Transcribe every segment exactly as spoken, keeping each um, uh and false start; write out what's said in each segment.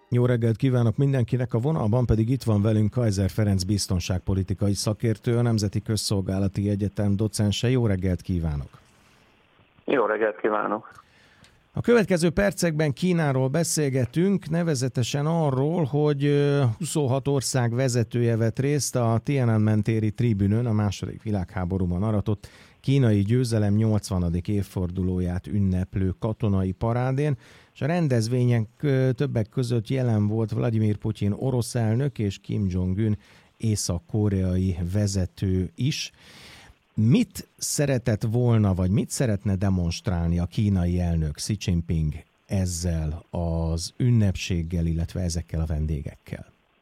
Jó reggelt kívánok mindenkinek, a vonalban pedig itt van velünk Kaiser Ferenc biztonságpolitikai szakértő, a Nemzeti Közszolgálati Egyetem docense. Jó reggelt kívánok! Jó reggelt kívánok! A következő percekben Kínáról beszélgetünk, nevezetesen arról, hogy huszonhat ország vezetője vett részt a Tiananmen téri tribünön, a második világháborúban aratott kínai győzelem nyolcvanadik évfordulóját ünneplő katonai parádén, és a rendezvényen többek között jelen volt Vladimir Putyin orosz elnök és Kim Jong-un észak-koreai vezető is. Mit szeretett volna, vagy mit szeretne demonstrálni a kínai elnök Xi Jinping ezzel az ünnepséggel, illetve ezekkel a vendégekkel?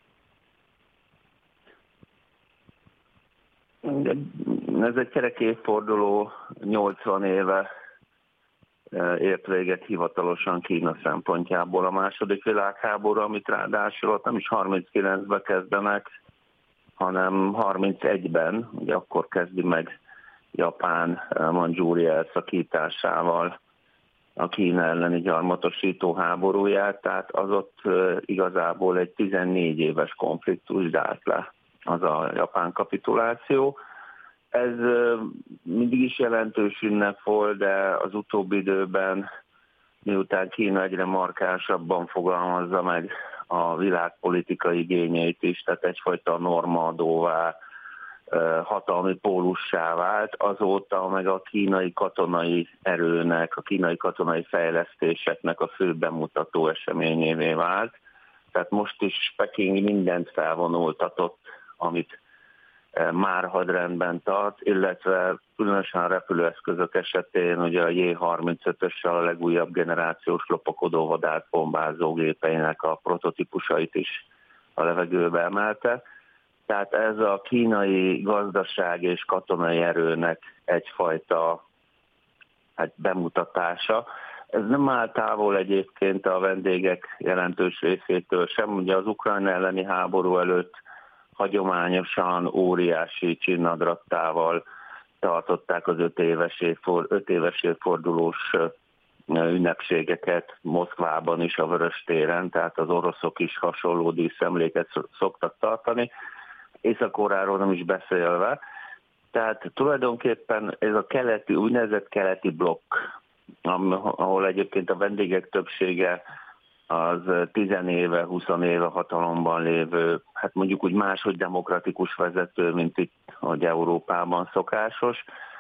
Ez egy kerek évforduló, nyolcvan éve ért véget hivatalosan Kína szempontjából a második világháború, amit ráadásul ott nem is harminckilencben kezdenek, hanem harmincegyben, ugye akkor kezdi meg Japán Mandzsúria elszakításával a Kína elleni gyarmatosító háborúját, tehát az ott igazából egy tizennégy éves konfliktus zárt le, az a japán kapituláció. Ez mindig is jelentős ünnep volt, de az utóbbi időben, miután Kína egyre markánsabban fogalmazza meg a világpolitikai igényeit is, tehát egyfajta normaadóvá, hatalmi pólussá vált, azóta meg a kínai katonai erőnek, a kínai katonai fejlesztéseknek a fő bemutató eseményévé vált. Tehát most is Peking mindent felvonultatott, amit már hadrendben tart, illetve különösen a repülőeszközök esetén ugye a J harmincötössel a legújabb generációs lopakodó vadászbombázógépeinek a prototípusait is a levegőbe emelte. Tehát ez a kínai gazdaság és katonai erőnek egyfajta hát, bemutatása. Ez nem áll távol egyébként a vendégek jelentős részétől sem. Ugye az Ukrajna elleni háború előtt hagyományosan óriási csinnadrattával tartották az öt éves, évford, öt éves évfordulós ünnepségeket Moszkvában is, a Vöröstéren, tehát az oroszok is hasonló díszemléket szoktak tartani, Észak-Koreáról nem is beszélve. Tehát tulajdonképpen ez a keleti, úgynevezett keleti blokk, ahol egyébként a vendégek többsége az tíz éve, húsz éve hatalomban lévő, hát mondjuk úgy máshogy demokratikus vezető, mint itt, hogy Európában szokásos.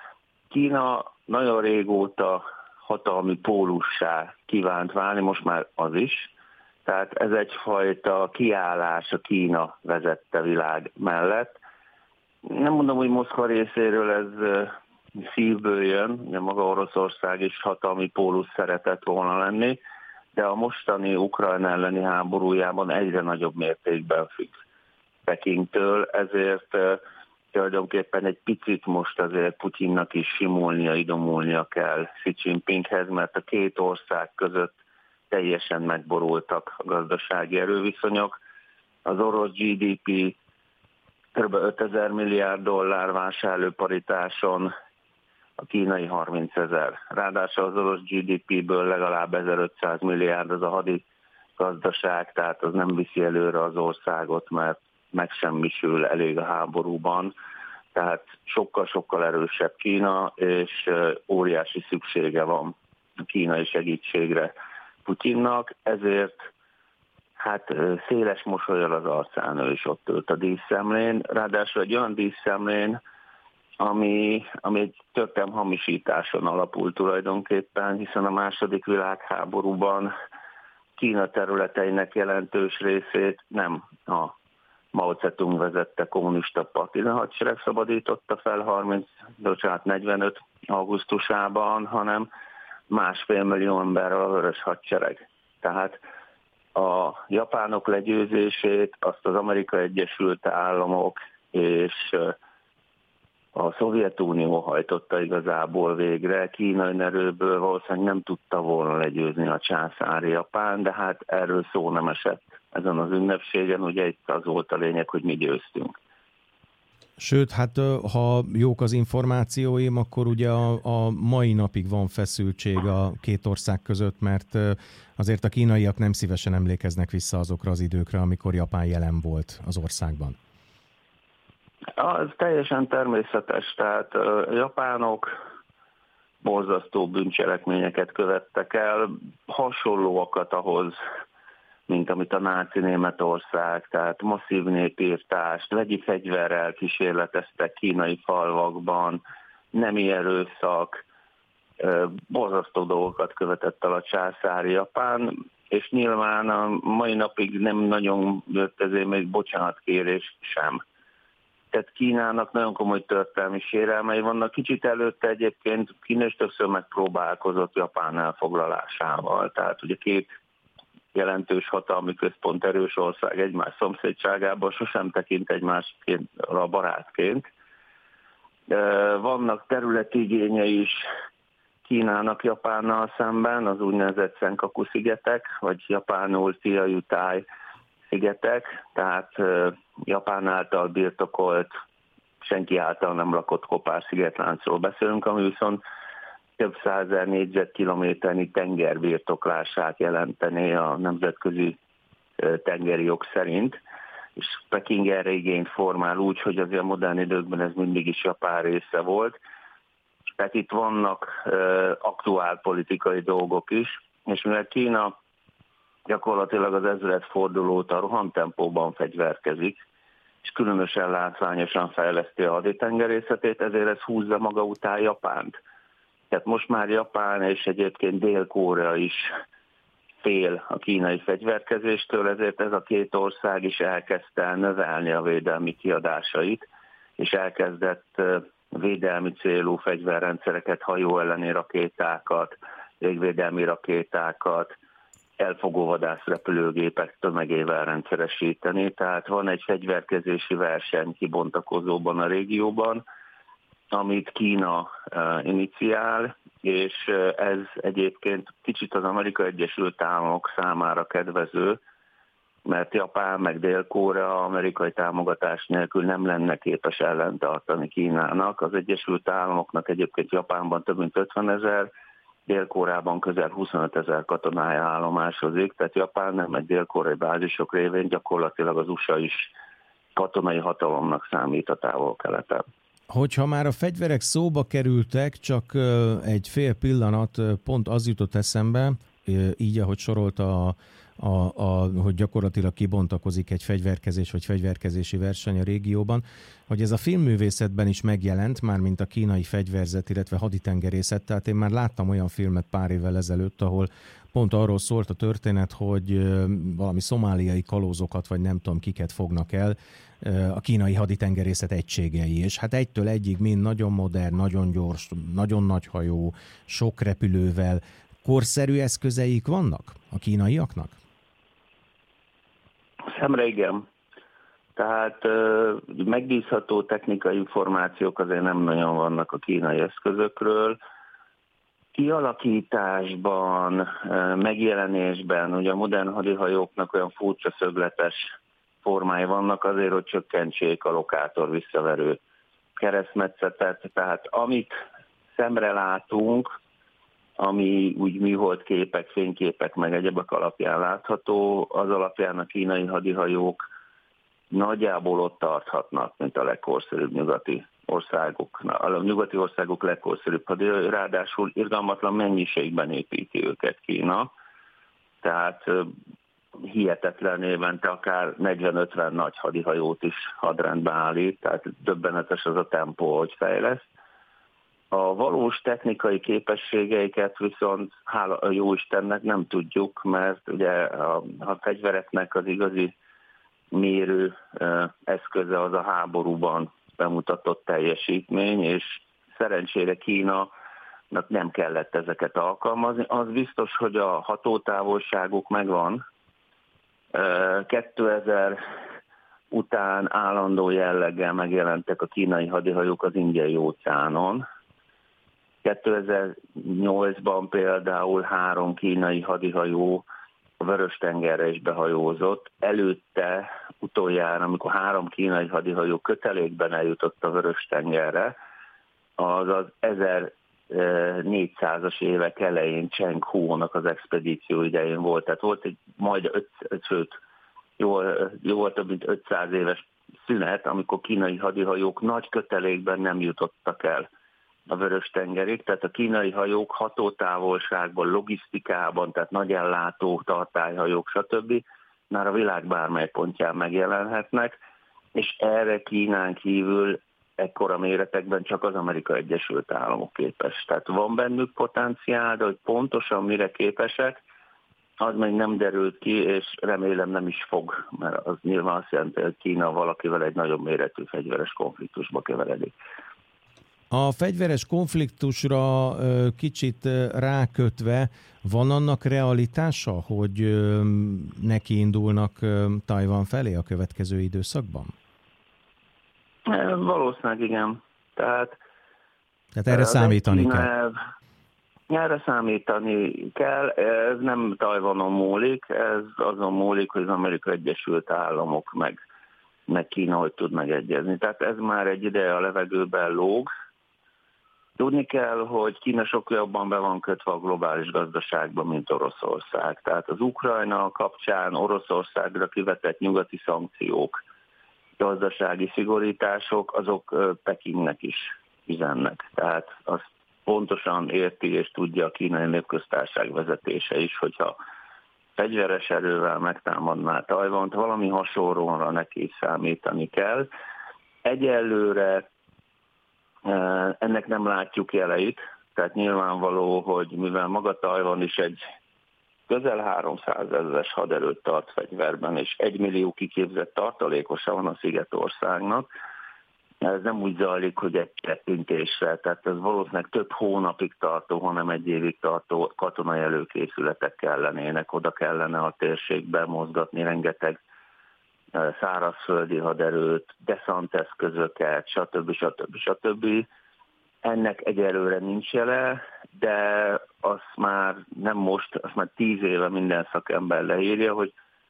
Kína nagyon régóta hatalmi pólussá kívánt válni, most már az is. Tehát ez egyfajta kiállás a Kína vezette világ mellett. Nem mondom, hogy Moszkva részéről ez szívből jön, ugye maga Oroszország is hatalmi pólus szeretett volna lenni, de a mostani Ukrajna elleni háborújában egyre nagyobb mértékben függ Pekingtől, ezért tulajdonképpen egy picit most azért Putyinnak is simulnia, idomulnia kell Xi Jinpinghez, mert a két ország között teljesen megborultak a gazdasági erőviszonyok. Az orosz gé dé pé kb. ötezer milliárd dollár vásárlóparitáson, a kínai harmincezer. Ráadásul az orosz gé dé péből legalább ezerötszáz milliárd az a hadi gazdaság, tehát az nem viszi előre az országot, mert megsemmisül elég a háborúban. Tehát sokkal-sokkal erősebb Kína, és óriási szüksége van a kínai segítségre Putyinnak, ezért hát széles mosollyal az arcán ő is ott ült a díszszemlén, ráadásul egy olyan díszszemlén, ami, ami egy történelmi hamisításon alapul tulajdonképpen, hiszen a második világháborúban Kína területeinek jelentős részét nem a Mao Zedong vezette kommunista Partizán hadsereg szabadította fel harminc, bocsánat, negyvenöt augusztusában, hanem másfél millió emberrel a Vörös hadsereg. Tehát a japánok legyőzését azt az Amerikai Egyesült Államok és a Szovjetunió hajtotta igazából végre. Kínai erőből valószínűleg nem tudta volna legyőzni a császári Japán, de hát erről szó nem esett ezen az ünnepségen. Ugye itt az volt a lényeg, hogy mi győztünk. Sőt, hát ha jók az információim, akkor ugye a, a mai napig van feszültség a két ország között, mert azért a kínaiak nem szívesen emlékeznek vissza azokra az időkre, amikor Japán jelen volt az országban. Az teljesen természetes, tehát a japánok borzasztó bűncselekményeket követtek el, hasonlóakat ahhoz, mint amit a náci Németország, tehát masszív népírtást, vegyi fegyverrel kísérleteztek kínai falvakban, nemi erőszak, borzasztó dolgokat követett el a császári Japán, és nyilván a mai napig nem nagyon jött ezért még bocsánatkérés sem. Tehát Kínának nagyon komoly történelmi sérelmei vannak. Kicsit előtte egyébként Kína is többször megpróbálkozott Japán elfoglalásával. Tehát ugye két jelentős hatalmi központ, erős ország egymás szomszédságában sosem tekint egymásra barátként. Vannak területi igényei is Kínának Japánnal szemben, az úgynevezett Senkaku-szigetek, vagy japánul Tiajutai szigetek, tehát Japán által birtokolt, senki által nem lakott kopár szigetláncról beszélünk, ami viszont több százezer négyzetkilométernyi tenger birtoklását jelentené a nemzetközi tengeri jog szerint, és Peking erre igényt formál úgy, hogy azért a modern időkben ez mindig is Japán része volt. Tehát itt vannak aktuál politikai dolgok is, és mivel Kína gyakorlatilag az ezredforduló óta rohamtempóban fegyverkezik, és különösen látványosan fejleszti a haditengerészetét, ezért ez húzza maga után Japánt. Tehát most már Japán és egyébként Dél-Korea is fél a kínai fegyverkezéstől, ezért ez a két ország is elkezdte növelni a védelmi kiadásait, és elkezdett védelmi célú fegyverrendszereket, hajó elleni rakétákat, légvédelmi rakétákat, elfogóvadász repülőgépek tömegével rendszeresíteni. Tehát van egy fegyverkezési verseny kibontakozóban a régióban, amit Kína uh, iniciál, és uh, ez egyébként kicsit az Amerikai Egyesült Államok számára kedvező, mert Japán meg Dél-Korea amerikai támogatás nélkül nem lenne képes ellentartani Kínának. Az Egyesült Államoknak egyébként Japánban több mint ötvenezer, Dél-Koreában közel huszonöt ezer katonája állomásozik, tehát Japán nem egy dél-koreai bázisok révén gyakorlatilag az u es á is katonai hatalomnak számít a távol-keleten. Hogyha már a fegyverek szóba kerültek, csak egy fél pillanat, pont az jutott eszembe, így ahogy sorolta, a, a, a, hogy gyakorlatilag kibontakozik egy fegyverkezés vagy fegyverkezési verseny a régióban, hogy ez a filmművészetben is megjelent, már mint a kínai fegyverzet, illetve haditengerészet, tehát én már láttam olyan filmet pár évvel ezelőtt, ahol pont arról szólt a történet, hogy valami szomáliai kalózokat, vagy nem tudom kiket fognak el a kínai haditengerészet egységei, és hát egytől egyig mind nagyon modern, nagyon gyors, nagyon nagy hajó, sok repülővel. Korszerű eszközeik vannak a kínaiaknak? Szemre igen. Tehát megbízható technikai információk azért nem nagyon vannak a kínai eszközökről. Kialakításban, megjelenésben, ugye a modern hadihajóknak olyan furcsa szögletes formái vannak azért, hogy csökkentsék a lokátor visszaverő keresztmetszetet. Tehát amit szemre látunk, ami úgy műhold képek, fényképek, meg egyebek alapján látható, az alapján a kínai hadihajók nagyjából ott tarthatnak, mint a legkorszerűbb nyugati országok. A nyugati országok legkorszerűbb hadihajók, ráadásul irgalmatlan mennyiségben építi őket Kína, tehát hihetetlen évente akár negyven-ötven nagy hadihajót is hadrendbe állít, tehát döbbenetes az a tempó, hogy fejleszt. A valós technikai képességeiket viszont hála a jóistennek nem tudjuk, mert ugye a, a fegyvereknek az igazi mérő eszköze az a háborúban bemutatott teljesítmény, és szerencsére Kínának nem kellett ezeket alkalmazni. Az biztos, hogy a hatótávolságuk megvan. kétezer után állandó jelleggel megjelentek a kínai hadihajók az Indiai óceánon. kétezer-nyolcban például három kínai hadihajó a Vörös-tengerre is behajózott. Előtte utoljára, amikor három kínai hadihajó kötelékben eljutott a Vörös-tengerre, az az ezernégyszázas évek elején Cheng Ho-nak az expedíció idején volt. Tehát volt egy majd öt, sőt, jól, jól több mint ötszáz éves szünet, amikor kínai hadihajók nagy kötelékben nem jutottak el a Vörös-tengerig, tehát a kínai hajók hatótávolságban, logisztikában, tehát nagy ellátó, tartályhajók, stb. Már a világ bármely pontján megjelenhetnek, és erre Kínán kívül ekkora méretekben csak az Amerikai Egyesült Államok képes. Tehát van bennük potenciál, de hogy pontosan mire képesek, az még nem derült ki, és remélem nem is fog, mert az nyilván azt jelenti, hogy Kína valakivel egy nagyobb méretű fegyveres konfliktusba keveredik. A fegyveres konfliktusra kicsit rákötve, van annak realitása, hogy nekiindulnak Tajvan felé a következő időszakban? Valószínűleg igen. Tehát, Tehát erre számítani Kína, kell. Erre számítani kell. Ez nem Tajvanon múlik, ez azon múlik, hogy az Amerikai Egyesült Államok meg, meg Kína hogy tud megegyezni. Tehát ez már egy ideje a levegőben lóg. Tudni kell, hogy Kína sokkal jobban be van kötve a globális gazdaságba, mint Oroszország. Tehát az Ukrajna kapcsán Oroszországra kivetett nyugati szankciók, gazdasági szigorítások, azok Pekingnek is üzennek. Tehát azt pontosan érti és tudja a Kínai Népköztársaság vezetése is, hogyha fegyveres erővel megtámadná Tajvant, valami hasonlóra neki számítani kell. Egyelőre ennek nem látjuk jeleit, tehát nyilvánvaló, hogy mivel maga Tajvan is egy közel háromszázezeres haderőt tart fegyverben, és egymillió kiképzett tartalékosa van a Szigetországnak, ez nem úgy zajlik, hogy egy tettintésre, tehát ez valószínűleg több hónapig tartó, hanem egy évig tartó katonai előkészületek kellenének, oda kellene a térségbe mozgatni rengeteg szárazföldi haderőt, deszanteszközöket, stb. stb. stb. Ennek egyelőre nincs jele, de azt már nem most, azt már tíz éve minden szakember leírja, hogy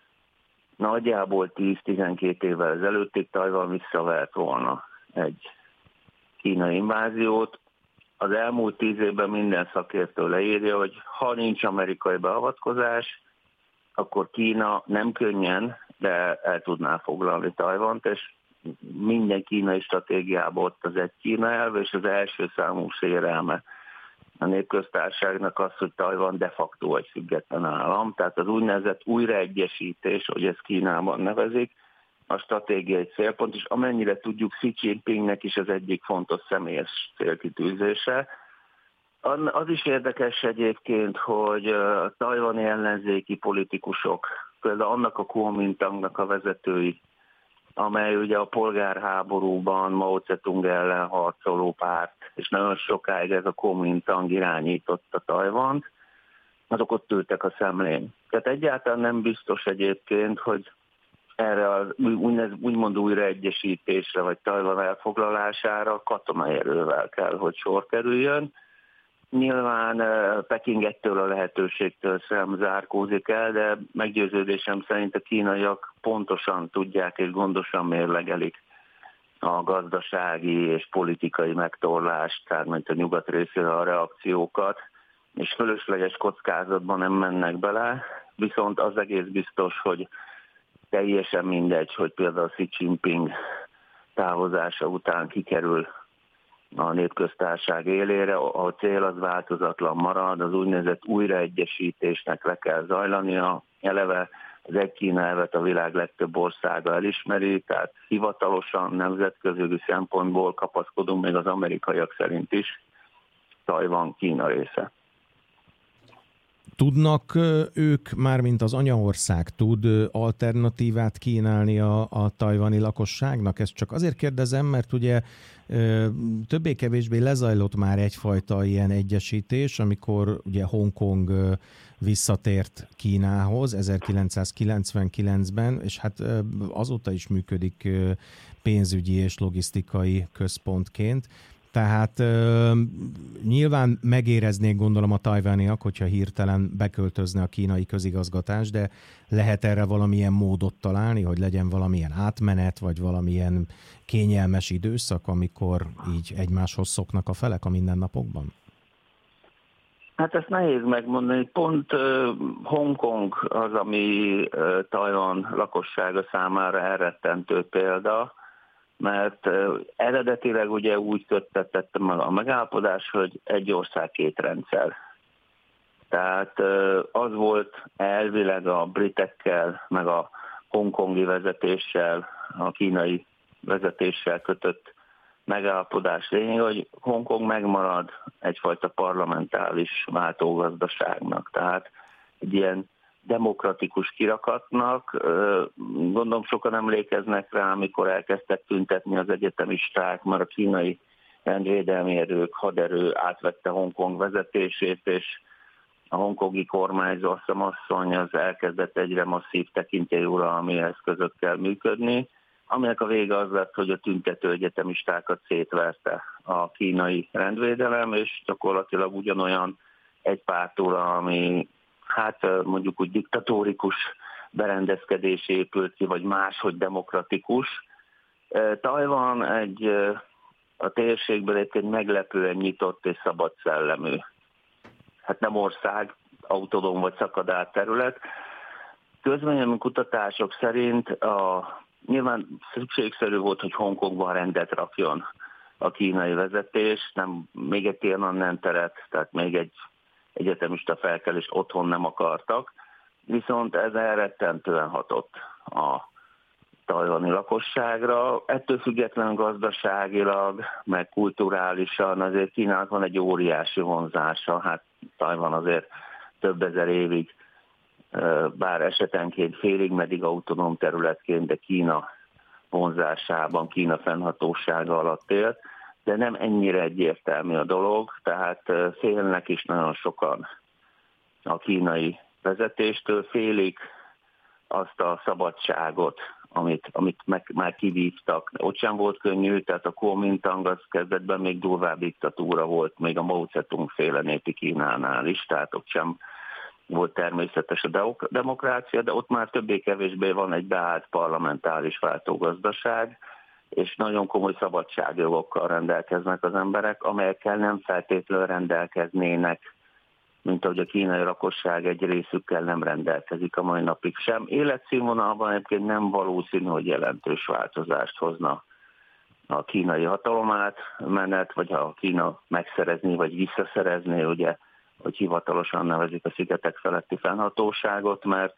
nagyjából tíz-tizenkét évvel ezelőttig Tajvan visszavert volna egy kínai inváziót. Az elmúlt tíz évben minden szakértő leírja, hogy ha nincs amerikai beavatkozás, akkor Kína nem könnyen, de el tudná foglalni Tajvant, és minden kínai stratégiában ott az egy Kína elv, és az első számú sérelme a Népköztársaságnak az, hogy Tajvan de facto egy független állam, tehát az úgynevezett újraegyesítés, hogy ezt Kínában nevezik, a stratégiai célpont, és amennyire tudjuk, Xi Jinpingnek is az egyik fontos személyes célkitűzése. Az is érdekes egyébként, hogy a tajvani ellenzéki politikusok, például annak a Kuomintangnak a vezetői, amely ugye a polgárháborúban Mao Zedong ellen harcoló párt, és nagyon sokáig ez a Kuomintang irányította Tajvant, azok ott ültek a szemlén. Tehát egyáltalán nem biztos egyébként, hogy erre az úgymond újraegyesítésre, vagy Tajvan elfoglalására katonai erővel kell, hogy sor kerüljön. Nyilván Peking ettől a lehetőségtől sem zárkózik el, de meggyőződésem szerint a kínaiak pontosan tudják és gondosan mérlegelik a gazdasági és politikai megtorlást, tehát mint a nyugat részéről a reakciókat, és fölösleges kockázatban nem mennek bele, viszont az egész biztos, hogy teljesen mindegy, hogy például Xi Jinping távozása után kikerül a Népköztársaság élére, a cél az változatlan marad, az úgynevezett újraegyesítésnek le kell zajlania. Eleve az egy Kína elvet a világ legtöbb országa elismeri, tehát hivatalosan nemzetközi szempontból kapaszkodunk még az amerikaiak szerint is, Tajvan Kína része. Tudnak ők, mármint az anyaország, tud alternatívát kínálni a, a tajvani lakosságnak? Ezt csak azért kérdezem, mert ugye többé-kevésbé lezajlott már egyfajta ilyen egyesítés, amikor ugye Hongkong visszatért Kínához ezerkilencszázkilencvenkilencben, és hát azóta is működik pénzügyi és logisztikai központként. Tehát ö, nyilván megéreznék, gondolom, a tajvaniak, hogyha hirtelen beköltözne a kínai közigazgatás, de lehet erre valamilyen módot találni, hogy legyen valamilyen átmenet, vagy valamilyen kényelmes időszak, amikor így egymáshoz szoknak a felek a mindennapokban? Hát ezt nehéz megmondani. Pont uh, Hongkong az, ami uh, Tajvan lakossága számára elrettentő példa, mert uh, eredetileg ugye úgy köttetette meg a megállapodás, hogy egy ország, két rendszer. Tehát uh, az volt elvileg a britekkel, meg a hongkongi vezetéssel, a kínai vezetéssel kötött megállapodás lényeg, hogy Hongkong megmarad egyfajta parlamentális váltógazdaságnak, tehát egy ilyen demokratikus kirakatnak. Gondolom sokan emlékeznek rá, amikor elkezdtek tüntetni az egyetemisták, mert a kínai rendvédelmi erők, haderő átvette Hongkong vezetését, és a hongkongi kormányzó, azt hiszem asszony, az elkezdett egyre masszív tekintélyuralmi eszközökkel működni, aminek a vége az lett, hogy a tüntető egyetemistákat szétverte a kínai rendvédelem, és gyakorlatilag ugyanolyan egypártúra, ami hát mondjuk úgy diktatórikus berendezkedés épült ki, vagy máshogy demokratikus. Tajvan egy a térségből egy meglepően nyitott és szabad szellemű. Hát nem ország, autonóm vagy szakadár terület. Közvélemény kutatások szerint a nyilván szükségszerű volt, hogy Hongkongban rendet rakjon a kínai vezetés, nem, még egy Tiananmen teret, tehát még egy egyetemista felkelést otthon nem akartak, viszont ez elrettentően hatott a tajvani lakosságra. Ettől függetlenül gazdaságilag, meg kulturálisan azért Kínának van egy óriási vonzása, hát Tajvan azért több ezer évig, bár esetenként félig meddig autonóm területként, de Kína vonzásában, Kína fennhatósága alatt élt, de nem ennyire egyértelmű a dolog, tehát félnek is nagyon sokan a kínai vezetéstől, félik azt a szabadságot, amit, amit meg, már kivívtak. Ott sem volt könnyű, tehát a Kuomintang az kezdetben még durvább diktatúra volt, még a Mao Zedong féle népi Kínánál is, tehát ott sem volt természetes a demokrácia, de ott már többé-kevésbé van egy beállt parlamentáris váltógazdaság, és nagyon komoly szabadságjogokkal rendelkeznek az emberek, amelyekkel nem feltétlenül rendelkeznének, mint ahogy a kínai lakosság egy részükkel nem rendelkezik a mai napig sem. Életszínvonalban egyébként nem valószínű, hogy jelentős változást hozna a kínai hatalomát menet, vagy ha a Kína megszerezné, vagy visszaszerezné, ugye, hogy hivatalosan nevezik a szigetek feletti fennhatóságot, mert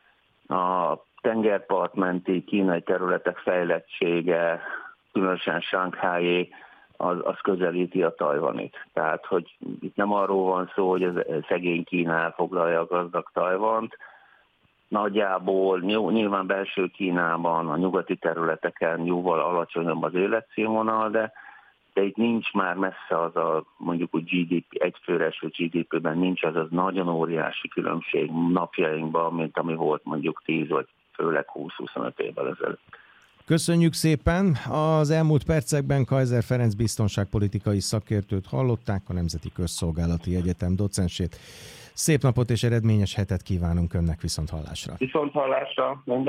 a tengerpartmenti kínai területek fejlettsége, különösen Shanghai, az, az közelíti a Tajvanit. Tehát, hogy itt nem arról van szó, hogy ez szegény Kína elfoglalja a gazdag Tajvant. Nagyjából nyilván belső Kínában, a nyugati területeken jóval alacsonyabb az életszínvonal, de de itt nincs már messze az a, mondjuk úgy gé dé pé, egyfőre eső gé dé pében nincs az az nagyon óriási különbség napjainkban, mint ami volt mondjuk tíz vagy főleg húsz-huszonöt évvel ezelőtt. Köszönjük szépen! Az elmúlt percekben Kaiser Ferenc biztonságpolitikai szakértőt hallották, a Nemzeti Közszolgálati Egyetem docensét. Szép napot és eredményes hetet kívánunk önnek, viszont hallásra! Viszont hallásra!